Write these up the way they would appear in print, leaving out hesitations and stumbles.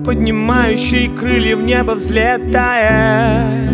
поднимающий крылья в небо взлетая.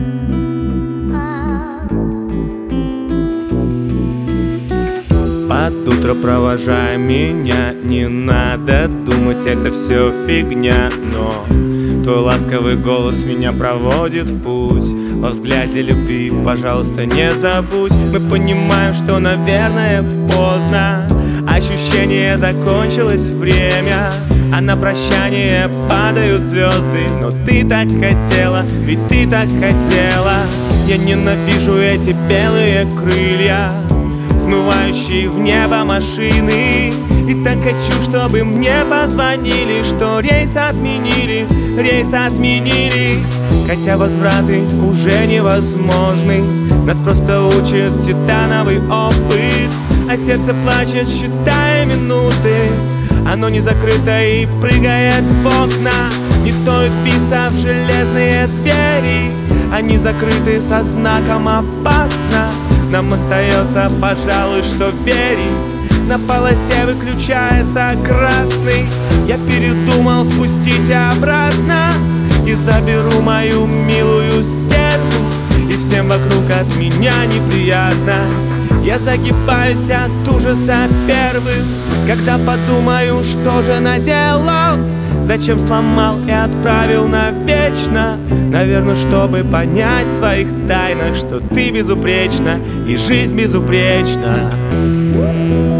Под утро провожай меня, не надо думать, это все фигня. Но твой ласковый голос меня проводит в путь. Во взгляде любви, пожалуйста, не забудь. Мы понимаем, что, наверное, поздно. Ощущение закончилось время, а на прощание падают звезды. Но ты так хотела, ведь ты так хотела. Я ненавижу эти белые крылья, смывающие в небо машины. И так хочу, чтобы мне позвонили, что рейс отменили, рейс отменили. Хотя возвраты уже невозможны, нас просто учит титановый опыт. А сердце плачет, считая минуты, оно не закрыто и прыгает в окна. Не стоит биться в железные двери, они закрыты со знаком «опасно». Нам остается, пожалуй, что верить. На полосе выключается красный. Я передумал, впустите обратно и заберу мою милую стерву. И всем вокруг от меня неприятно. Я загибаюсь от ужаса первым, когда подумаю, что же наделал. Зачем сломал и отправил навечно? Наверное, чтобы понять в своих тайнах, что ты безупречна и жизнь безупречна.